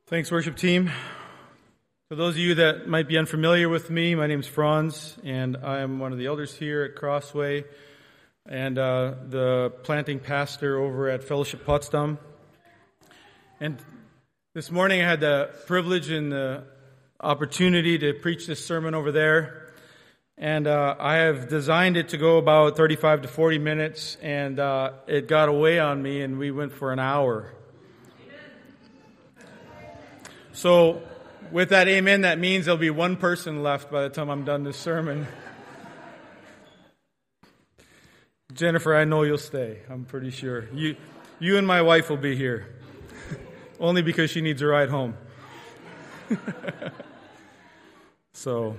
Thanks, worship team. For those of you that might be unfamiliar with me, my name is Franz, and I am one of the elders here at Crossway and the planting pastor over at Fellowship Potsdam. And this morning I had the privilege and the opportunity to preach this sermon over there. And I have designed it to go about 35 to 40 minutes, and it got away on me, and we went for an hour. So, with that amen, that means there'll be one person left by the time I'm done this sermon. Jennifer, I know you'll stay. I'm pretty sure. You and my wife will be here. Only because she needs a ride home. So,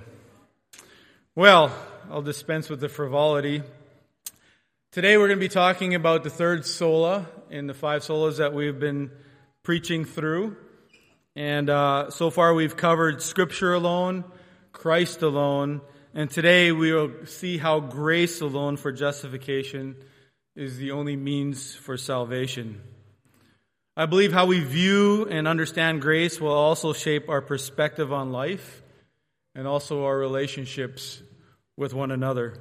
well, I'll dispense with the frivolity. Today we're going to be talking about the third sola in the 5 solas that we've been preaching through. And so far we've covered Scripture alone, Christ alone, and today we will see how grace alone for justification is the only means for salvation. I believe how we view and understand grace will also shape our perspective on life and also our relationships with one another.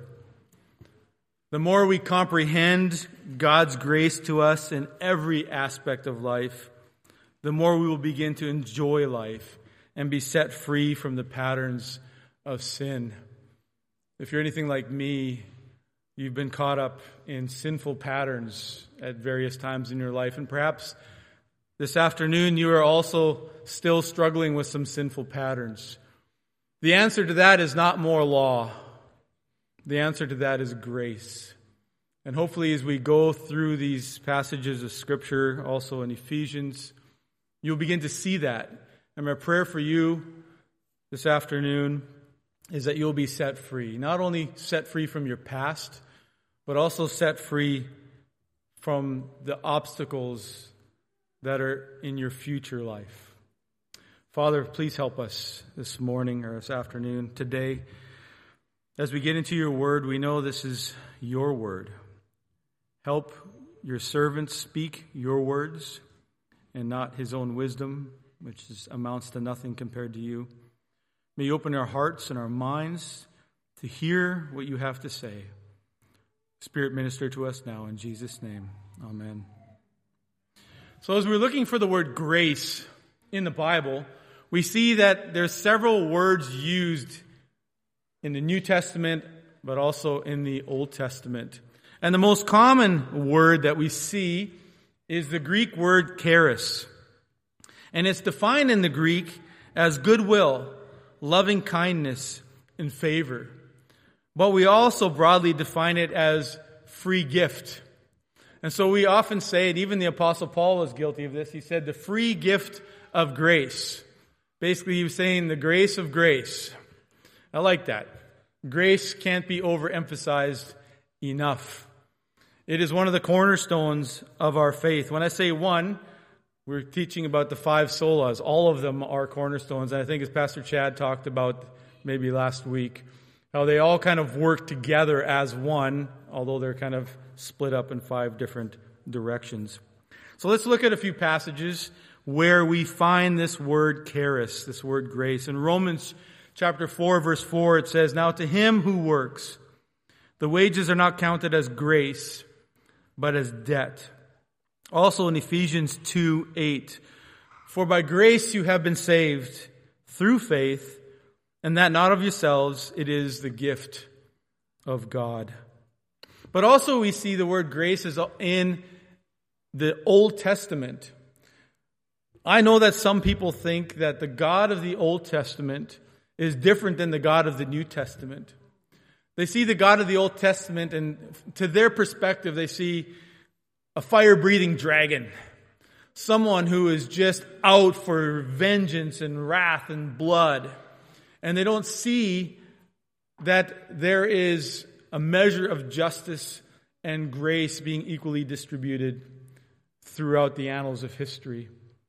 The more we comprehend God's grace to us in every aspect of life, the more we will begin to enjoy life and be set free from the patterns of sin. If you're anything like me, you've been caught up in sinful patterns at various times in your life. And perhaps this afternoon you are also still struggling with some sinful patterns. The answer to that is not more law. The answer to that is grace. And hopefully as we go through these passages of Scripture, also in Ephesians, you'll begin to see that. And my prayer for you this afternoon is that you'll be set free. Not only set free from your past, but also set free from the obstacles that are in your future life. Father, please help us this morning or this afternoon, today. As we get into your word, we know this is your word. Help your servants speak your words and not his own wisdom, which amounts to nothing compared to you. May you open our hearts and our minds to hear what you have to say. Spirit, minister to us now in Jesus' name. Amen. So as we're looking for the word grace in the Bible, we see that there's several words used in the New Testament, but also in the Old Testament. And the most common word that we see is the Greek word charis. And it's defined in the Greek as goodwill, loving kindness, and favor. But we also broadly define it as free gift. And so we often say, and even the Apostle Paul was guilty of this, he said the free gift of grace. Basically he was saying the grace of grace. I like that. Grace can't be overemphasized enough. It is one of the cornerstones of our faith. When I say one, we're teaching about the 5 solas. All of them are cornerstones. And I think as Pastor Chad talked about maybe last week, how they all kind of work together as one, although they're kind of split up in 5 different directions. So let's look at a few passages where we find this word charis, this word grace. In Romans chapter 4, verse 4, it says, "Now to him who works, the wages are not counted as grace, but as debt." Also in Ephesians 2:8, "For by grace you have been saved through faith, and that not of yourselves, it is the gift of God." But also we see the word grace is in the Old Testament. I know that some people think that the God of the Old Testament is different than the God of the New Testament. They see the God of the Old Testament, and to their perspective, they see a fire-breathing dragon. Someone who is just out for vengeance and wrath and blood. And they don't see that there is a measure of justice and grace being equally distributed throughout the annals of history.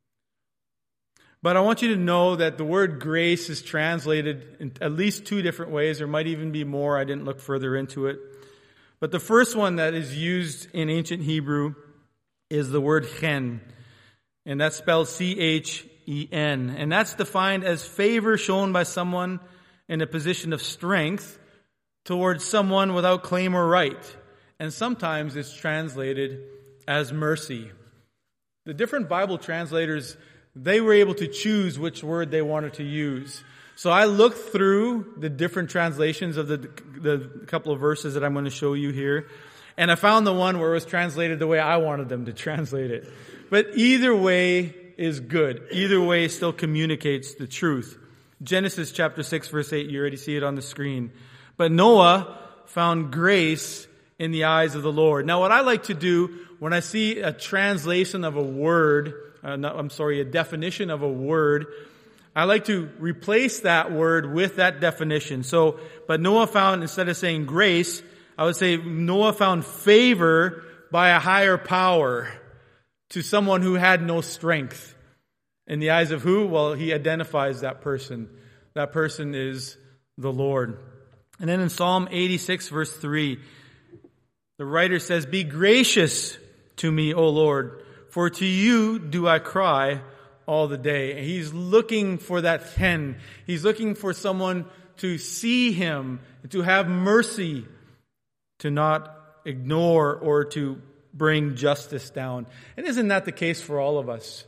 But I want you to know that the word grace is translated in at least 2 different ways. There might even be more. I didn't look further into it. But the first one that is used in ancient Hebrew is the word chen. And that's spelled C-H-E-N. And that's defined as favor shown by someone in a position of strength towards someone without claim or right. And sometimes it's translated as mercy. The different Bible translators, they were able to choose which word they wanted to use. So I looked through the different translations of the couple of verses that I'm going to show you here, and I found the one where it was translated the way I wanted them to translate it. But either way is good. Either way still communicates the truth. Genesis chapter 6 verse 8, you already see it on the screen. But Noah found grace in the eyes of the Lord. Now what I like to do when I see a translation of a word, a definition of a word, I like to replace that word with that definition. But Noah found, instead of saying grace, I would say Noah found favor by a higher power to someone who had no strength. In the eyes of who? Well, he identifies that person. That person is the Lord. And then in Psalm 86 verse 3, the writer says, "Be gracious to me, O Lord, for to you do I cry all the day." And he's looking for that pen. He's looking for someone to see him, to have mercy, to not ignore or to bring justice down. And isn't that the case for all of us?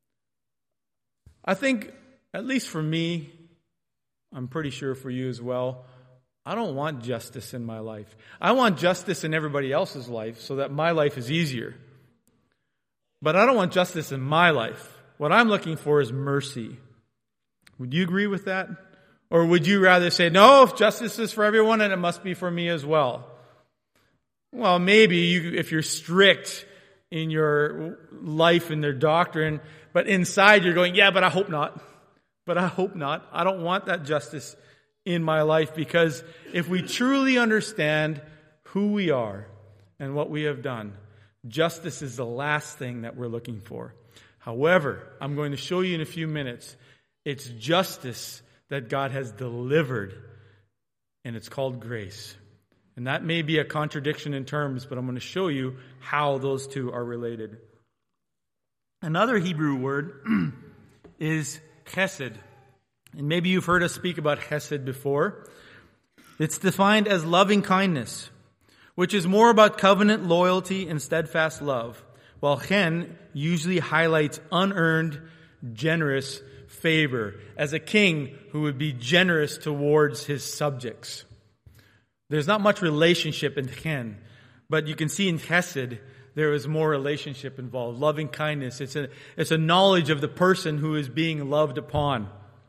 I think, at least for me, I'm pretty sure for you as well, I don't want justice in my life. I want justice in everybody else's life so that my life is easier. But I don't want justice in my life. What I'm looking for is mercy. Would you agree with that? Or would you rather say, no, if justice is for everyone and it must be for me as well? Well, maybe if you're strict in your life and their doctrine, but inside you're going, yeah, but I hope not. But I hope not. I don't want that justice in my life, because if we truly understand who we are and what we have done, justice is the last thing that we're looking for. However, I'm going to show you in a few minutes, it's justice that God has delivered, and it's called grace. And that may be a contradiction in terms, but I'm going to show you how those two are related. Another Hebrew word is chesed. And maybe you've heard us speak about chesed before. It's defined as loving kindness, which is more about covenant loyalty and steadfast love, while chen usually highlights unearned, generous favor, as a king who would be generous towards his subjects. There's not much relationship in chen, but you can see in chesed there is more relationship involved. Loving kindness, it's a knowledge of the person who is being loved upon.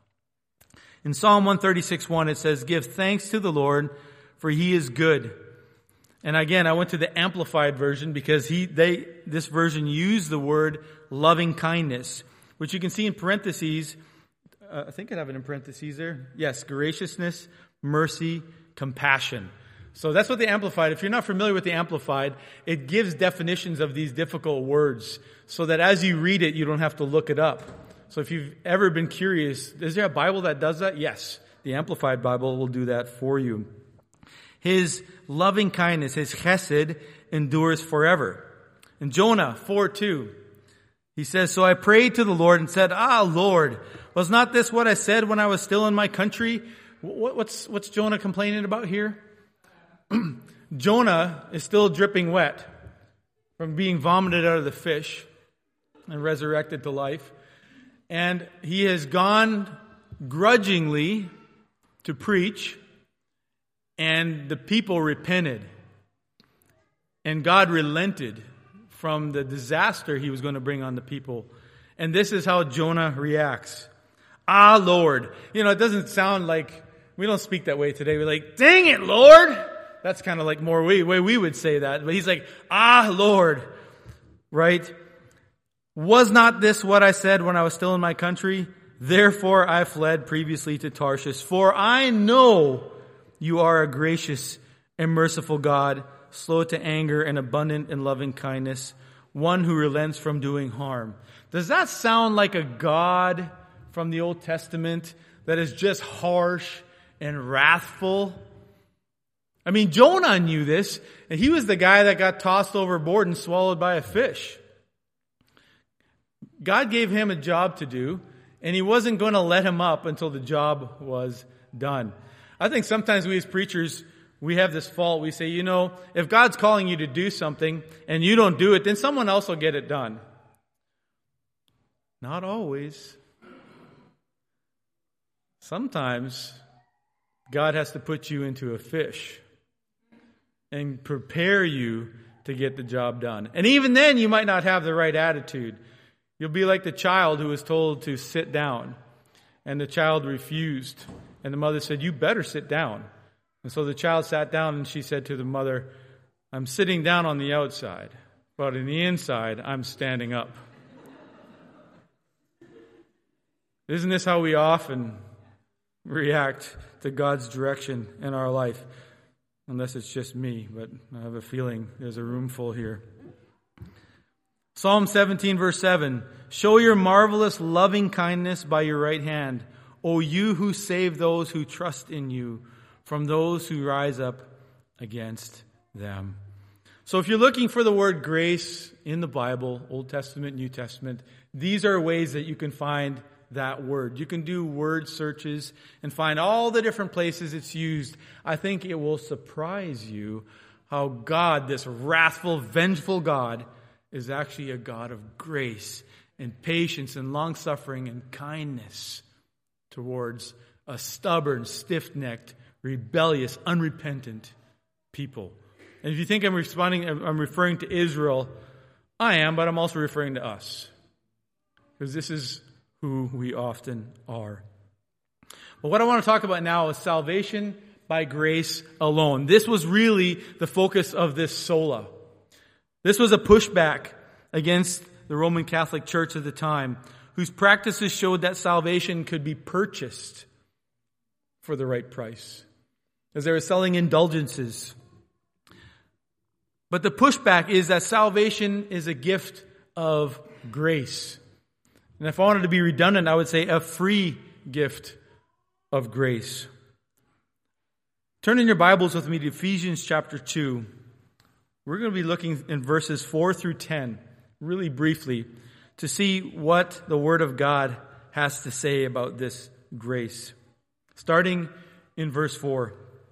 In Psalm 136:1 it says, "Give thanks to the Lord, for He is good." And again, I went to the Amplified version because this version used the word loving kindness, which you can see in parentheses. I think I have it in parentheses there. Yes, graciousness, mercy, compassion. So that's what the Amplified, if you're not familiar with the Amplified, it gives definitions of these difficult words so that as you read it, you don't have to look it up. So if you've ever been curious, is there a Bible that does that? Yes. The Amplified Bible will do that for you. His loving kindness, his chesed, endures forever. In Jonah 4:2, he says, "So I prayed to the Lord and said, Lord, was not this what I said when I was still in my country?" What's Jonah complaining about here? Jonah is still dripping wet from being vomited out of the fish and resurrected to life. And he has gone grudgingly to preach, and the people repented. And God relented from the disaster he was going to bring on the people. And this is how Jonah reacts. Lord. It doesn't sound like, we don't speak that way today. We're like, dang it, Lord. That's kind of like more way we would say that. But he's like, Lord. Right? Was not this what I said when I was still in my country? Therefore I fled previously to Tarshish. For I know you are a gracious and merciful God, slow to anger and abundant in loving kindness, one who relents from doing harm. Does that sound like a God from the Old Testament that is just harsh and wrathful? I mean, Jonah knew this, and he was the guy that got tossed overboard and swallowed by a fish. God gave him a job to do, and he wasn't going to let him up until the job was done. I think sometimes we as preachers, we have this fault. We say, if God's calling you to do something and you don't do it, then someone else will get it done. Not always. Sometimes God has to put you into a fish and prepare you to get the job done. And even then, you might not have the right attitude. You'll be like the child who was told to sit down, and the child refused. And the mother said, "You better sit down." And so the child sat down, and she said to the mother, "I'm sitting down on the outside, but on the inside, I'm standing up." Isn't this how we often react to God's direction in our life? Unless it's just me, but I have a feeling there's a room full here. Psalm 17, verse 7, "Show your marvelous loving kindness by your right hand, O you who save those who trust in you from those who rise up against them." So if you're looking for the word grace in the Bible, Old Testament, New Testament, these are ways that you can find that word. You can do word searches and find all the different places it's used. I think it will surprise you how God, this wrathful, vengeful God, is actually a God of grace and patience and long-suffering and kindness towards a stubborn, stiff-necked, rebellious, unrepentant people. And if you think I'm referring to Israel, I am, but I'm also referring to us. Because this is who we often are. But what I want to talk about now is salvation by grace alone. This was really the focus of this sola. This was a pushback against the Roman Catholic Church at the time, whose practices showed that salvation could be purchased for the right price, as they were selling indulgences. But the pushback is that salvation is a gift of grace. And if I wanted to be redundant, I would say a free gift of grace. Turn in your Bibles with me to Ephesians chapter 2. We're going to be looking in verses 4 through 10, really briefly, to see what the Word of God has to say about this grace. Starting in verse 4.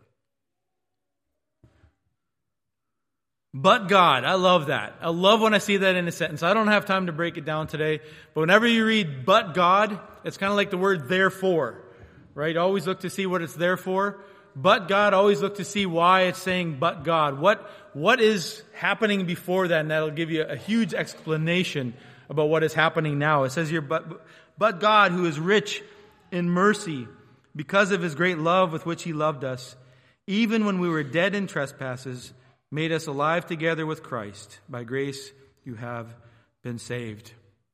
But God, I love that. I love when I see that in a sentence. I don't have time to break it down today, but whenever you read but God, it's kind of like the word therefore, right? Always look to see what it's there for. But God, always look to see why it's saying but God. What is happening before that? And that'll give you a huge explanation about what is happening now. It says here, but God, who is rich in mercy, because of His great love with which He loved us, even when we were dead in trespasses, made us alive together with Christ. By grace you have been saved.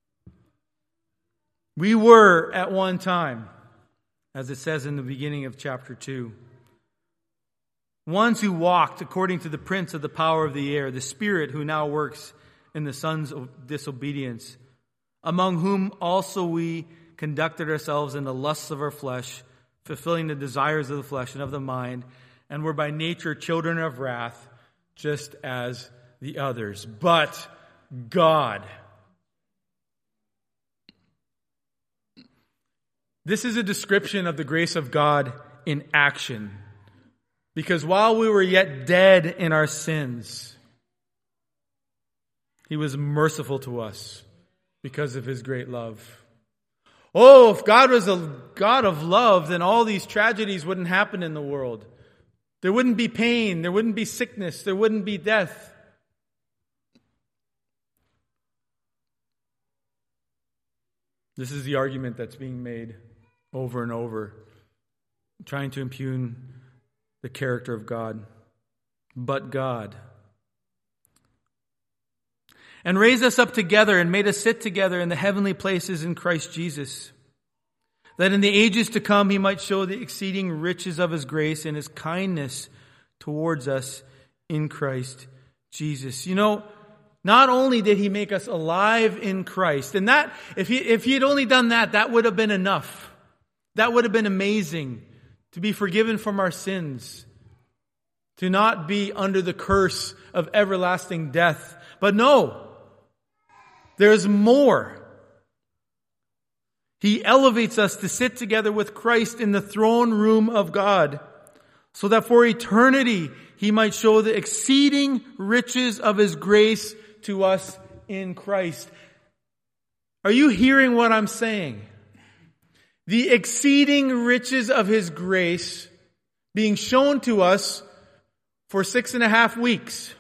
We were at one time, as it says in the beginning of chapter 2, ones who walked according to the prince of the power of the air, the spirit who now works in the sons of disobedience, among whom also we conducted ourselves in the lusts of our flesh, fulfilling the desires of the flesh and of the mind, and were by nature children of wrath, just as the others. But God. This is a description of the grace of God in action. Because while we were yet dead in our sins, He was merciful to us because of His great love. Oh, if God was a God of love, then all these tragedies wouldn't happen in the world. There wouldn't be pain, there wouldn't be sickness, there wouldn't be death. This is the argument that's being made over and over, trying to impugn the character of God. But God. And raised us up together and made us sit together in the heavenly places in Christ Jesus, that in the ages to come He might show the exceeding riches of His grace and His kindness towards us in Christ Jesus. You know, not only did He make us alive in Christ, and that, if he had only done that, that would have been enough. That would have been amazing, to be forgiven from our sins, to not be under the curse of everlasting death. But no, there's more. He elevates us to sit together with Christ in the throne room of God, so that for eternity He might show the exceeding riches of His grace to us in Christ. Are you hearing what I'm saying? The exceeding riches of His grace being shown to us for 6.5 weeks.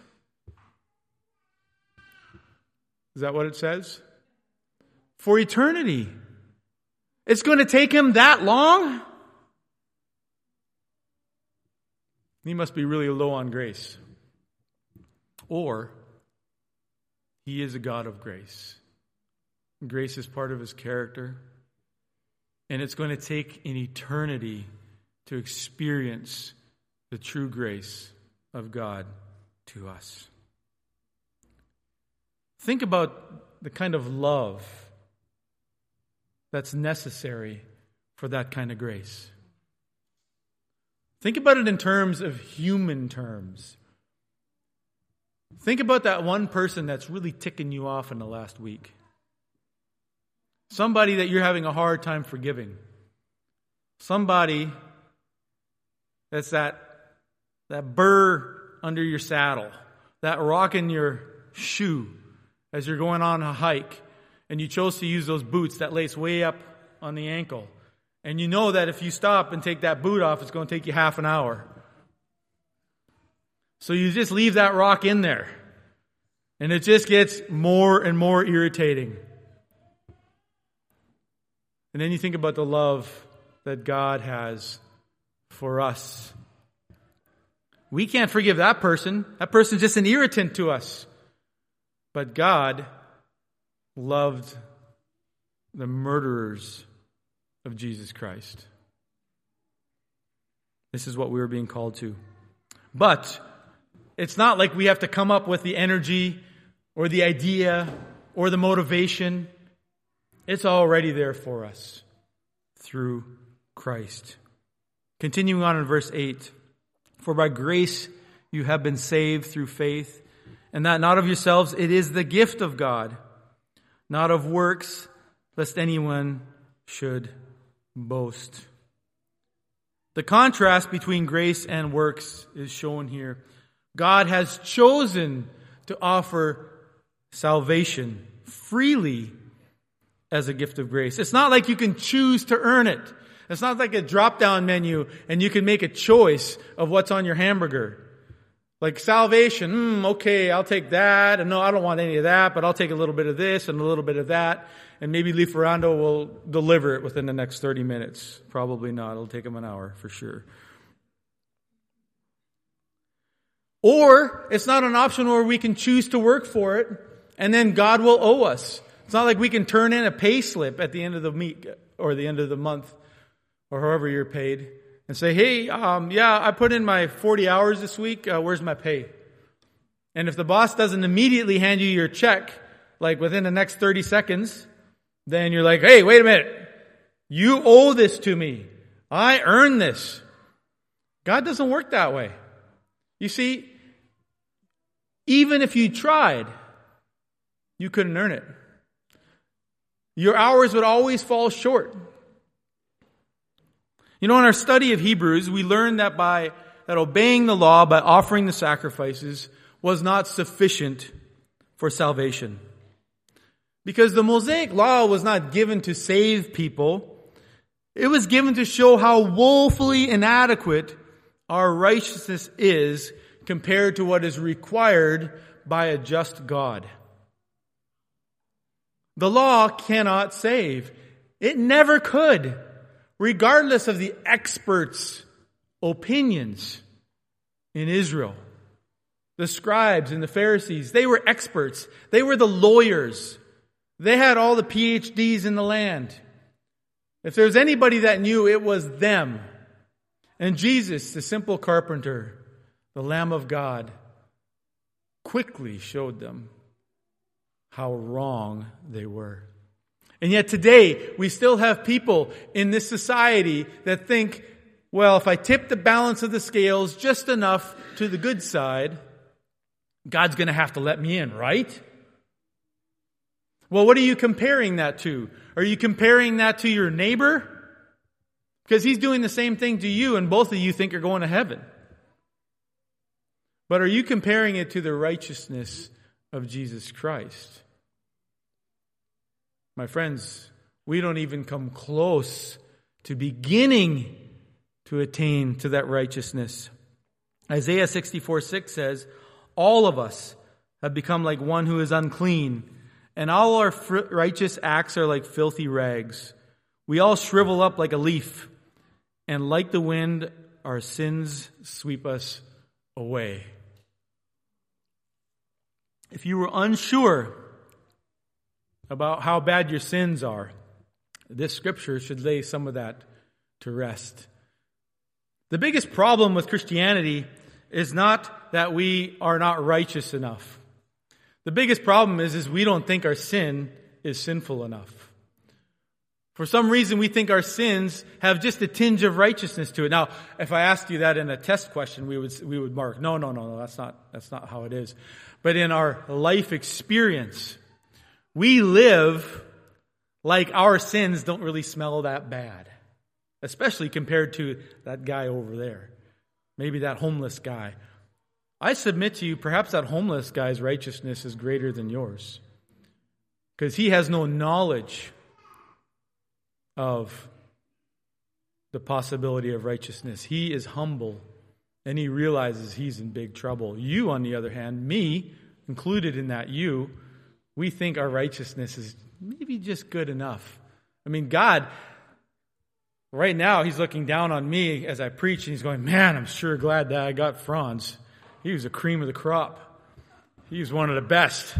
Is that what it says? For eternity. It's going to take Him that long? He must be really low on grace. Or He is a God of grace. Grace is part of His character. And it's going to take an eternity to experience the true grace of God to us. Think about the kind of love that's necessary for that kind of grace. Think about it in terms of human terms. Think about that one person that's really ticking you off in the last week. Somebody that you're having a hard time forgiving. Somebody that's that burr under your saddle, that rock in your shoe as you're going on a hike, and you chose to use those boots that lace way up on the ankle. And you know that if you stop and take that boot off, it's going to take you half an hour. So you just leave that rock in there. And it just gets more and more irritating. And then you think about the love that God has for us. We can't forgive that person. That person's just an irritant to us. But God loved the murderers of Jesus Christ. This is what we were being called to. But it's not like we have to come up with the energy or the idea or the motivation. It's already there for us through Christ. Continuing on in verse 8. For by grace you have been saved through faith, and that not of yourselves, it is the gift of God, not of works, lest anyone should boast. The contrast between grace and works is shown here. God has chosen to offer salvation freely as a gift of grace. It's not like you can choose to earn it. It's not like a drop-down menu and you can make a choice of what's on your hamburger. Like salvation, okay, I'll take that. And no, I don't want any of that, but I'll take a little bit of this and a little bit of that. And maybe Lee Ferrando will deliver it within the next 30 minutes. Probably not. It'll take him an hour for sure. Or it's not an option where we can choose to work for it and then God will owe us. It's not like we can turn in a pay slip at the end of the week or the end of the month or however you're paid and say, hey, I put in my 40 hours this week. Where's my pay? And if the boss doesn't immediately hand you your check, like within the next 30 seconds, then you're like, hey, wait a minute. You owe this to me. I earned this. God doesn't work that way. You see, even if you tried, you couldn't earn it. Your hours would always fall short. You know, in our study of Hebrews, we learned that obeying the law, by offering the sacrifices, was not sufficient for salvation. Because the Mosaic law was not given to save people. It was given to show how woefully inadequate our righteousness is compared to what is required by a just God. The law cannot save. It never could, regardless of the experts' opinions in Israel. The scribes and the Pharisees, they were experts. They were the lawyers. They had all the PhDs in the land. If there was anybody that knew, it was them. And Jesus, the simple carpenter, the Lamb of God, quickly showed them how wrong they were. And yet today, we still have people in this society that think, well, if I tip the balance of the scales just enough to the good side, God's going to have to let me in, right? Well, what are you comparing that to? Are you comparing that to your neighbor? Because he's doing the same thing to you, and both of you think you're going to heaven. But are you comparing it to the righteousness of Jesus Christ? My friends, we don't even come close to beginning to attain to that righteousness. Isaiah 64:6 says, all of us have become like one who is unclean, and all our righteous acts are like filthy rags. We all shrivel up like a leaf, and like the wind, our sins sweep us away. If you were unsure about how bad your sins are, this scripture should lay some of that to rest. The biggest problem with Christianity is not that we are not righteous enough. The biggest problem is we don't think our sin is sinful enough. For some reason, we think our sins have just a tinge of righteousness to it. Now, if I asked you that in a test question, we would mark, no, that's not how it is. But in our life experience, we live like our sins don't really smell that bad, especially compared to that guy over there. Maybe that homeless guy. I submit to you, perhaps that homeless guy's righteousness is greater than yours, because he has no knowledge of the possibility of righteousness. He is humble, and he realizes he's in big trouble. You, on the other hand, me, included in that you, we think our righteousness is maybe just good enough. I mean, God, right now, he's looking down on me as I preach, and he's going, man, I'm sure glad that I got Franz. He was the cream of the crop. He was one of the best.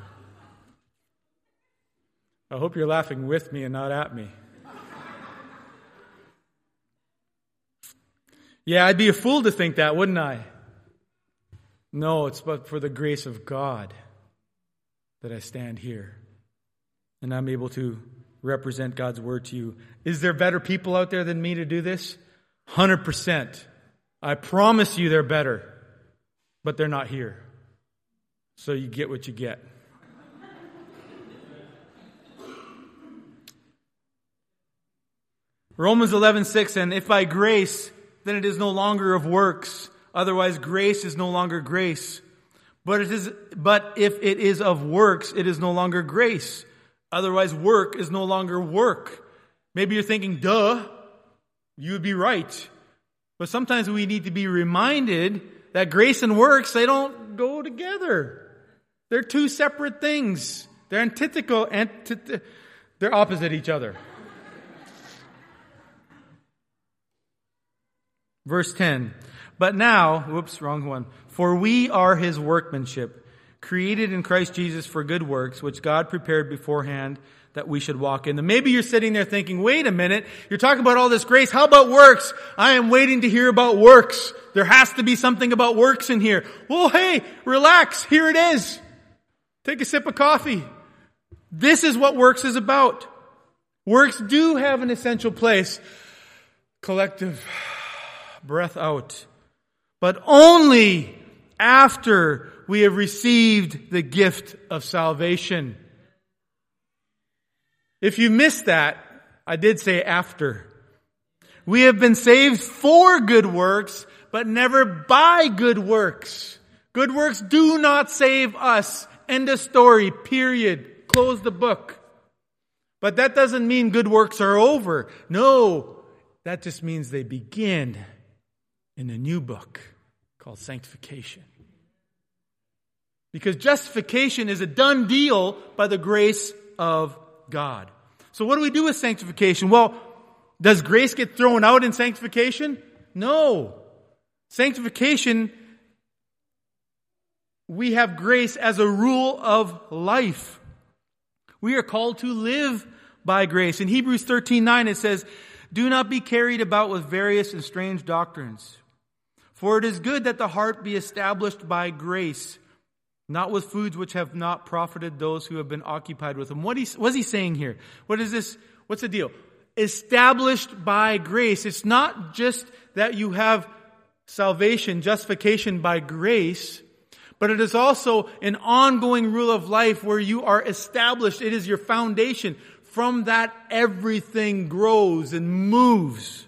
I hope you're laughing with me and not at me. Yeah, I'd be a fool to think that, wouldn't I? No, it's but for the grace of God that I stand here. And I'm able to represent God's word to you. Is there better people out there than me to do this? 100%. I promise you they're better. But they're not here. So you get what you get. Romans 11:6, and if by grace, then it is no longer of works. Otherwise, grace is no longer grace. But if it is of works, it is no longer grace. Otherwise, work is no longer work. Maybe you're thinking, duh, you would be right. But sometimes we need to be reminded that grace and works, they don't go together. They're two separate things. They're antithetical, they're opposite each other. Verse 10, but now, wrong one. For we are his workmanship, created in Christ Jesus for good works, which God prepared beforehand that we should walk in them. Maybe you're sitting there thinking, wait a minute, you're talking about all this grace. How about works? I am waiting to hear about works. There has to be something about works in here. Well, hey, relax. Here it is. Take a sip of coffee. This is what works is about. Works do have an essential place. Collective breath out. But only after we have received the gift of salvation. If you missed that, I did say after. We have been saved for good works, but never by good works. Good works do not save us. End of story. Period. Close the book. But that doesn't mean good works are over. No, that just means they begin in a new book called sanctification. Because justification is a done deal by the grace of God. So what do we do with sanctification? Well, does grace get thrown out in sanctification? No. Sanctification, we have grace as a rule of life. We are called to live by grace. In Hebrews 13:9 it says, do not be carried about with various and strange doctrines. For it is good that the heart be established by grace, not with foods which have not profited those who have been occupied with them. What's he saying here? What is this? What's the deal? Established by grace. It's not just that you have salvation, justification by grace, but it is also an ongoing rule of life where you are established. It is your foundation. From that, everything grows and moves.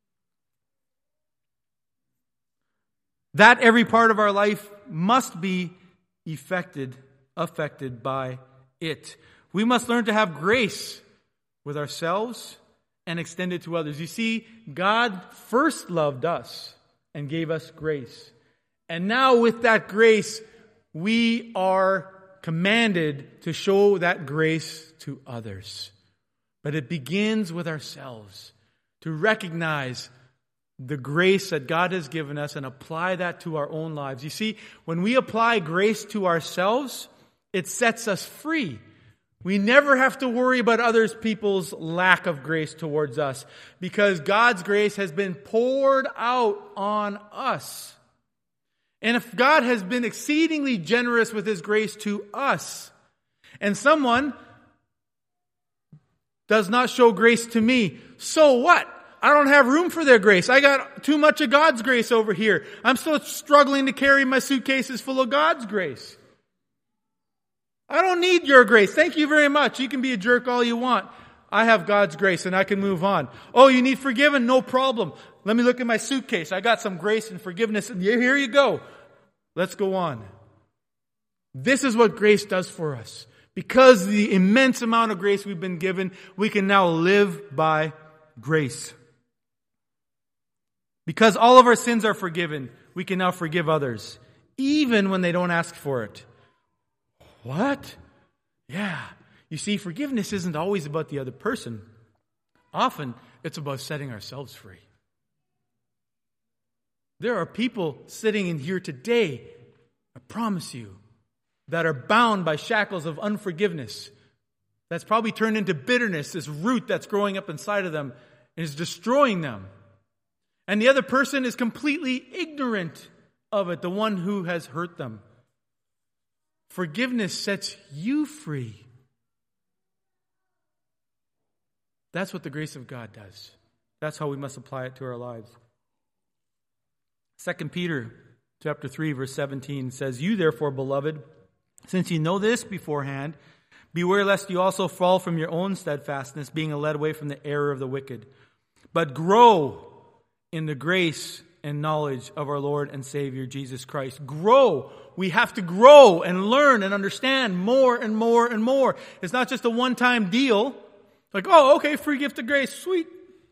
That every part of our life must be affected by it. We must learn to have grace with ourselves and extend it to others. You see, God first loved us and gave us grace. And now with that grace, we are commanded to show that grace to others. But it begins with ourselves, to recognize the grace that God has given us and apply that to our own lives. You see, when we apply grace to ourselves, it sets us free. We never have to worry about other people's lack of grace towards us, because God's grace has been poured out on us. And if God has been exceedingly generous with His grace to us, and someone does not show grace to me, so what? I don't have room for their grace. I got too much of God's grace over here. I'm still struggling to carry my suitcases full of God's grace. I don't need your grace. Thank you very much. You can be a jerk all you want. I have God's grace and I can move on. Oh, you need forgiven? No problem. Let me look at my suitcase. I got some grace and forgiveness. And here you go. Let's go on. This is what grace does for us. Because of the immense amount of grace we've been given, we can now live by grace. Because all of our sins are forgiven, we can now forgive others, even when they don't ask for it. What? Yeah. You see, forgiveness isn't always about the other person. Often, it's about setting ourselves free. There are people sitting in here today, I promise you, that are bound by shackles of unforgiveness. That's probably turned into bitterness, this root that's growing up inside of them and is destroying them. And the other person is completely ignorant of it, the one who has hurt them. Forgiveness sets you free. That's what the grace of God does. That's how we must apply it to our lives. 2 Peter chapter 3, verse 17 says, "You therefore, beloved, since you know this beforehand, beware lest you also fall from your own steadfastness, being led away from the error of the wicked. But grow in the grace and knowledge of our Lord and Savior Jesus Christ." Grow. We have to grow and learn and understand more and more and more. It's not just a one-time deal. Like, oh, okay, free gift of grace, sweet.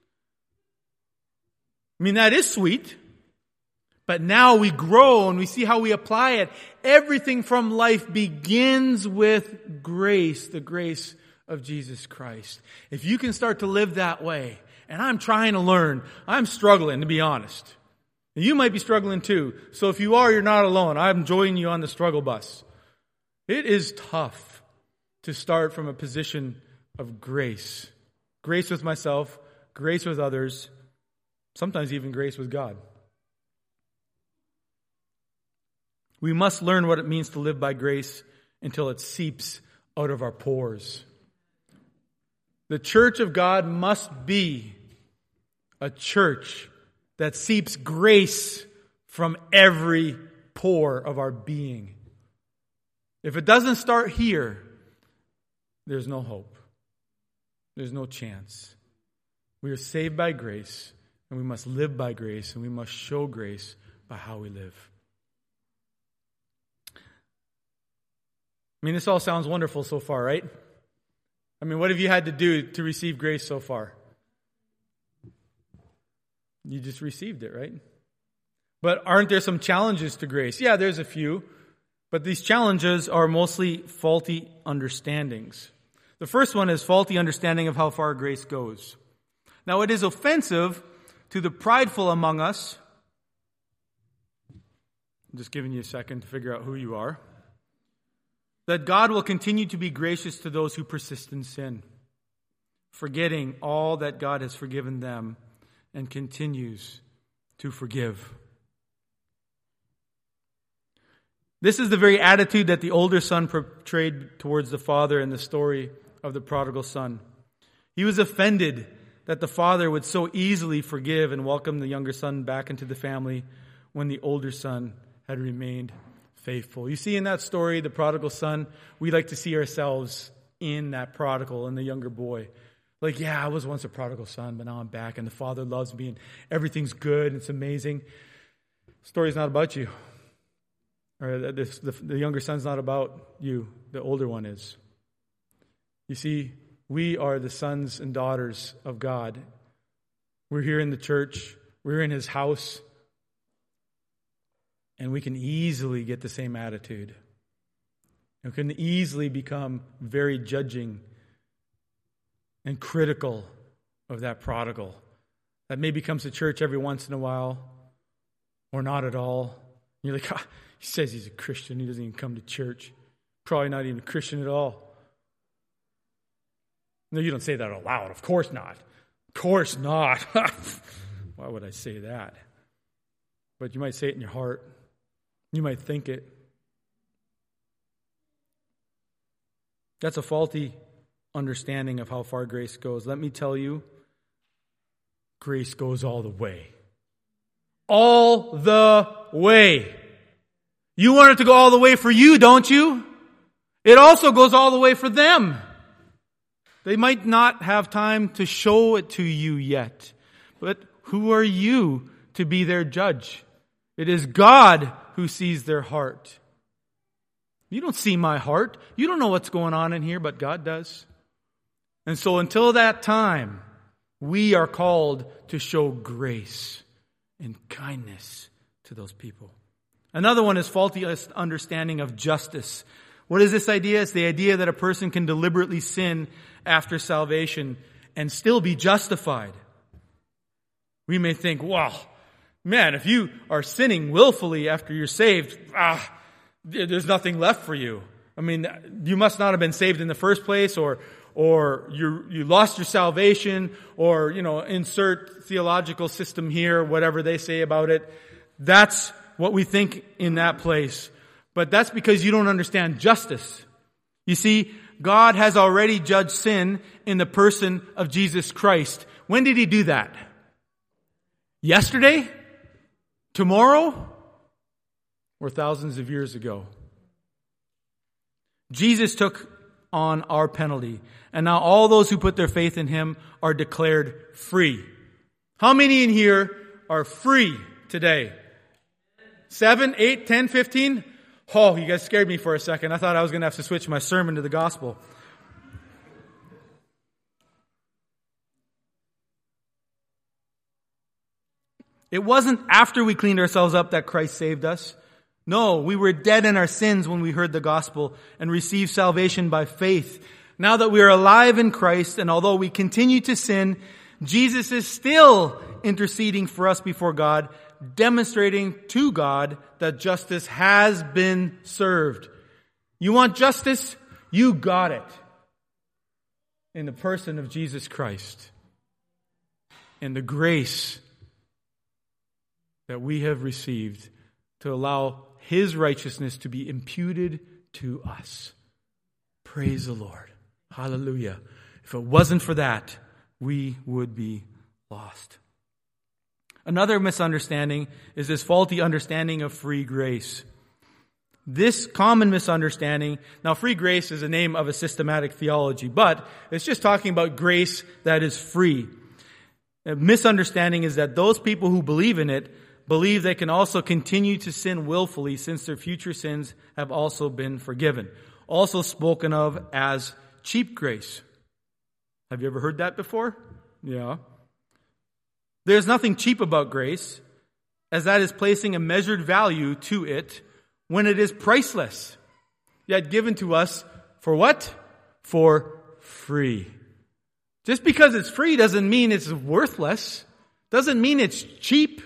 I mean, that is sweet. But now we grow and we see how we apply it. Everything from life begins with grace, the grace of Jesus Christ. If you can start to live that way, and I'm trying to learn, I'm struggling, to be honest. And you might be struggling too. So if you are, you're not alone. I'm joining you on the struggle bus. It is tough to start from a position of grace. Grace with myself, grace with others, sometimes even grace with God. We must learn what it means to live by grace until it seeps out of our pores. The church of God must be a church that seeps grace from every pore of our being. If it doesn't start here, there's no hope. There's no chance. We are saved by grace, and we must live by grace, and we must show grace by how we live. I mean, this all sounds wonderful so far, right? I mean, what have you had to do to receive grace so far? You just received it, right? But aren't there some challenges to grace? Yeah, there's a few. But these challenges are mostly faulty understandings. The first one is faulty understanding of how far grace goes. Now, it is offensive to the prideful among us. I'm just giving you a second to figure out who you are. That God will continue to be gracious to those who persist in sin, forgetting all that God has forgiven them and continues to forgive. This is the very attitude that the older son portrayed towards the father in the story of the prodigal son. He was offended that the father would so easily forgive and welcome the younger son back into the family when the older son had remained faithful. You see in that story, the prodigal son, we like to see ourselves in that prodigal and the younger boy. Like, yeah, I was once a prodigal son, but now I'm back and the father loves me and everything's good and it's amazing. The story's not about you. Or the younger son's not about you. The older one is. You see, we are the sons and daughters of God. We're here in the church. We're in His house. And we can easily get the same attitude. We can easily become very judging and critical of that prodigal. That maybe comes to church every once in a while or not at all. You're like, he says he's a Christian. He doesn't even come to church. Probably not even a Christian at all. No, you don't say that out loud. Of course not. Of course not. Why would I say that? But you might say it in your heart. You might think it. That's a faulty understanding of how far grace goes. Let me tell you, grace goes all the way. All the way. You want it to go all the way for you, don't you? It also goes all the way for them. They might not have time to show it to you yet. But who are you to be their judge? It is God who sees their heart. You don't see my heart. You don't know what's going on in here, but God does. And so until that time, we are called to show grace and kindness to those people. Another one is faulty understanding of justice. What is this idea? It's the idea that a person can deliberately sin after salvation and still be justified. We may think, wow, man, if you are sinning willfully after you're saved, there's nothing left for you. I mean, you must not have been saved in the first place, or you lost your salvation, or, insert theological system here, whatever they say about it. That's what we think in that place. But that's because you don't understand justice. You see, God has already judged sin in the person of Jesus Christ. When did He do that? Yesterday? Tomorrow? Or thousands of years ago? Jesus took on our penalty. And now all those who put their faith in Him are declared free. How many in here are free today? 7, 8, 10, 15? Oh, you guys scared me for a second. I thought I was going to have to switch my sermon to the gospel. It wasn't after we cleaned ourselves up that Christ saved us. No, we were dead in our sins when we heard the gospel and received salvation by faith. Now that we are alive in Christ, and although we continue to sin, Jesus is still interceding for us before God, demonstrating to God that justice has been served. You want justice? You got it. In the person of Jesus Christ. And the grace that we have received to allow His righteousness to be imputed to us. Praise the Lord. Hallelujah. If it wasn't for that, we would be lost. Another misunderstanding is this faulty understanding of free grace. This common misunderstanding, now free grace is a name of a systematic theology, but it's just talking about grace that is free. A misunderstanding is that those people who believe in it believe they can also continue to sin willfully since their future sins have also been forgiven. Also spoken of as cheap grace. Have you ever heard that before? Yeah. There's nothing cheap about grace, as that is placing a measured value to it when it is priceless, yet given to us for what? For free. Just because it's free doesn't mean it's worthless. Doesn't mean it's cheap.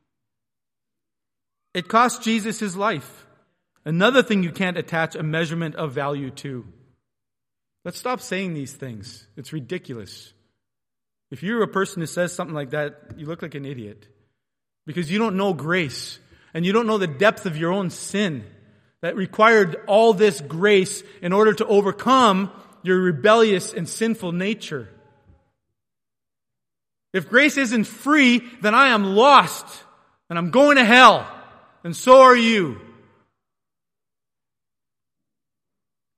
It cost Jesus His life. Another thing you can't attach a measurement of value to. Let's stop saying these things. It's ridiculous. If you're a person who says something like that, you look like an idiot. Because you don't know grace. And you don't know the depth of your own sin that required all this grace in order to overcome your rebellious and sinful nature. If grace isn't free, then I am lost. And I'm going to hell. And so are you.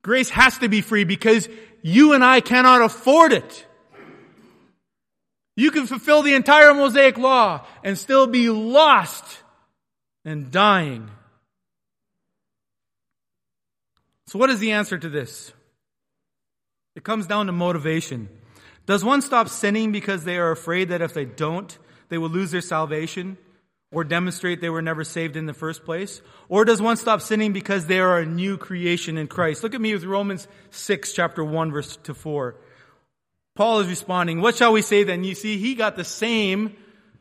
Grace has to be free because you and I cannot afford it. You can fulfill the entire Mosaic law and still be lost and dying. So what is the answer to this? It comes down to motivation. Does one stop sinning because they are afraid that if they don't, they will lose their salvation or demonstrate they were never saved in the first place? Or does one stop sinning because they are a new creation in Christ? Look at me with Romans 6, chapter 1, verse 4. Paul is responding, what shall we say then? You see, he got the same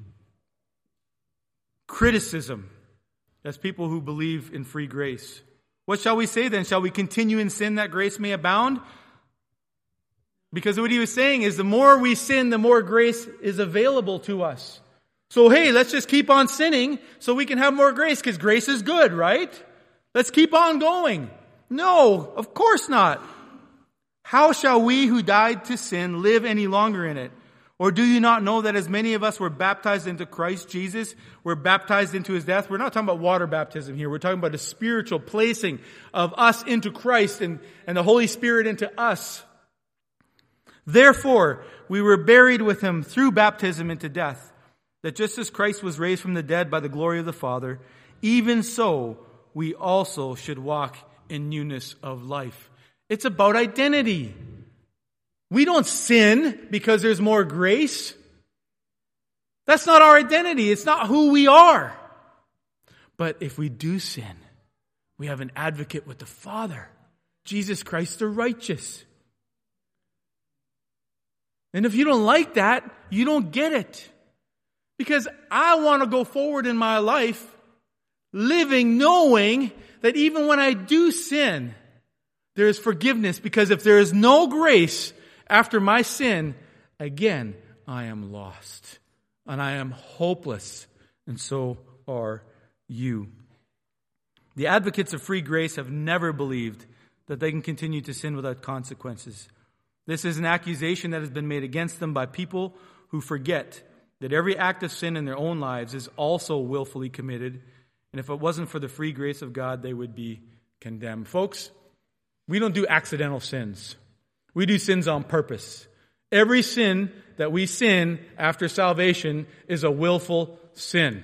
criticism as people who believe in free grace. What shall we say then? Shall we continue in sin that grace may abound? Because what he was saying is the more we sin, the more grace is available to us. So hey, let's just keep on sinning so we can have more grace because grace is good, right? Let's keep on going. No, of course not. How shall we who died to sin live any longer in it? Or do you not know that as many of us were baptized into Christ Jesus, were baptized into his death? We're not talking about water baptism here. We're talking about a spiritual placing of us into Christ and the Holy Spirit into us. Therefore, we were buried with him through baptism into death, that just as Christ was raised from the dead by the glory of the Father, even so we also should walk in newness of life. It's about identity. We don't sin because there's more grace. That's not our identity. It's not who we are. But if we do sin, we have an advocate with the Father, Jesus Christ the righteous. And if you don't like that, you don't get it. Because I want to go forward in my life living knowing that even when I do sin, there is forgiveness. Because if there is no grace after my sin, again, I am lost. And I am hopeless. And so are you. The advocates of free grace have never believed that they can continue to sin without consequences. This is an accusation that has been made against them by people who forget that every act of sin in their own lives is also willfully committed. And if it wasn't for the free grace of God, they would be condemned. Folks, we don't do accidental sins. We do sins on purpose. Every sin that we sin after salvation is a willful sin.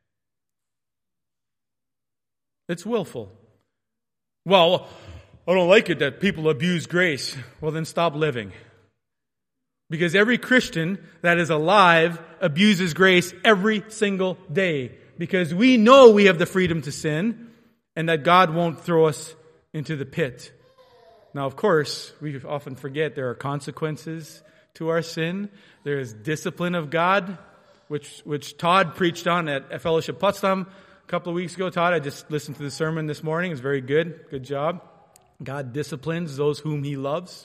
It's willful. Well, I don't like it that people abuse grace. Well, then stop living. Because every Christian that is alive abuses grace every single day. Because we know we have the freedom to sin and that God won't throw us into the pit. Now, of course, we often forget there are consequences to our sin. There is discipline of God, which Todd preached on at Fellowship Potsdam a couple of weeks ago. Todd, I just listened to the sermon this morning. It's very good. Good job. God disciplines those whom he loves.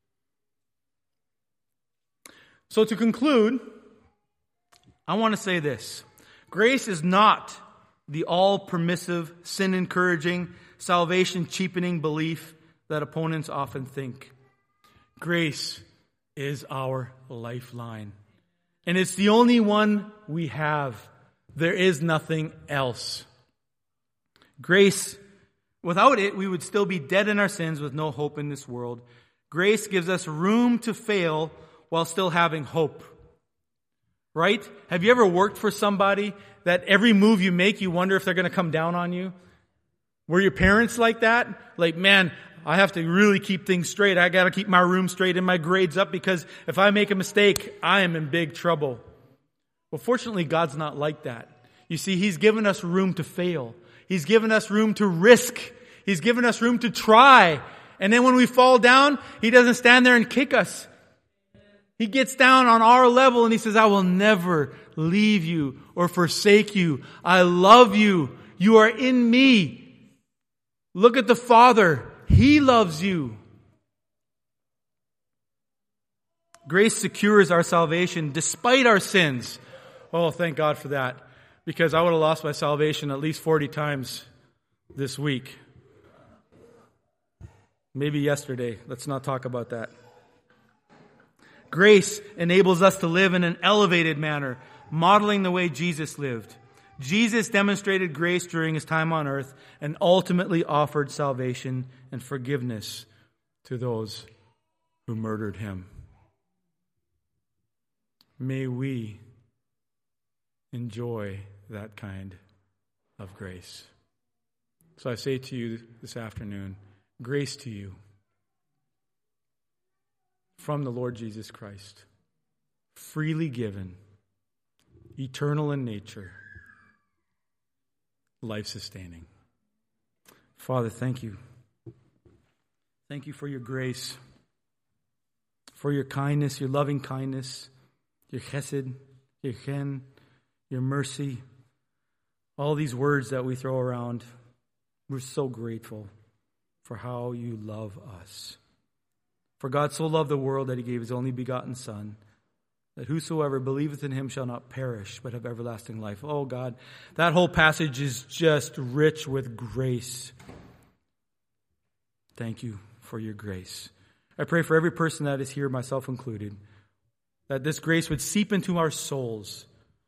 So to conclude, I want to say this. Grace is not the all-permissive, sin-encouraging, salvation-cheapening belief that opponents often think. Grace is our lifeline. And it's the only one we have. There is nothing else. Grace, without it, we would still be dead in our sins with no hope in this world. Grace gives us room to fail while still having hope. Right? Have you ever worked for somebody that every move you make, you wonder if they're going to come down on you? Were your parents like that? Like, man, I have to really keep things straight. I got to keep my room straight and my grades up because if I make a mistake, I am in big trouble. Well, fortunately, God's not like that. You see, he's given us room to fail. He's given us room to risk. He's given us room to try. And then when we fall down, he doesn't stand there and kick us. He gets down on our level and he says, I will never leave you or forsake you. I love you. You are in me. Look at the Father. He loves you. Grace secures our salvation despite our sins. Oh, thank God for that. Because I would have lost my salvation at least 40 times this week. Maybe yesterday. Let's not talk about that. Grace enables us to live in an elevated manner, modeling the way Jesus lived. Jesus demonstrated grace during his time on earth and ultimately offered salvation and forgiveness to those who murdered him. May we enjoy that kind of grace. So I say to you this afternoon, grace to you from the Lord Jesus Christ, freely given, eternal in nature, life-sustaining. Father, thank you. Thank you for your grace, for your kindness, your loving kindness, your chesed, your chen, your mercy, all these words that we throw around. We're so grateful for how you love us. For God so loved the world that he gave his only begotten Son, that whosoever believeth in him shall not perish, but have everlasting life. Oh God, that whole passage is just rich with grace. Thank you for your grace. I pray for every person that is here, myself included, that this grace would seep into our souls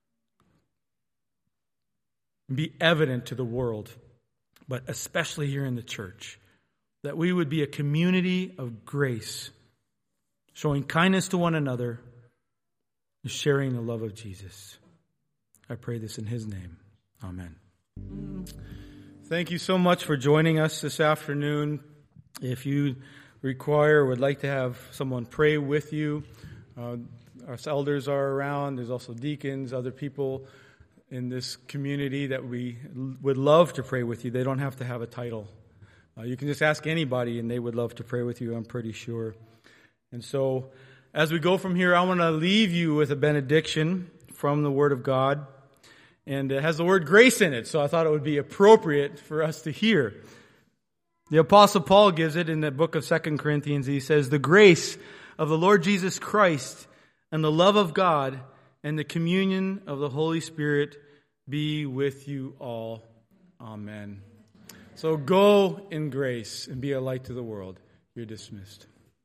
and be evident to the world, but especially here in the church, that we would be a community of grace, showing kindness to one another and sharing the love of Jesus. I pray this in his name. Amen. Thank you so much for joining us this afternoon. If you require or would like to have someone pray with you, our elders are around. There's also deacons, other people in this community that we would love to pray with you. They don't have to have a title. You can just ask anybody and they would love to pray with you, I'm pretty sure. And so as we go from here, I want to leave you with a benediction from the Word of God. And it has the word grace in it, so I thought it would be appropriate for us to hear. The Apostle Paul gives it in the book of 2 Corinthians. He says, "The grace of the Lord Jesus Christ and the love of God and the communion of the Holy Spirit be with you all. Amen." So go in grace and be a light to the world. You're dismissed.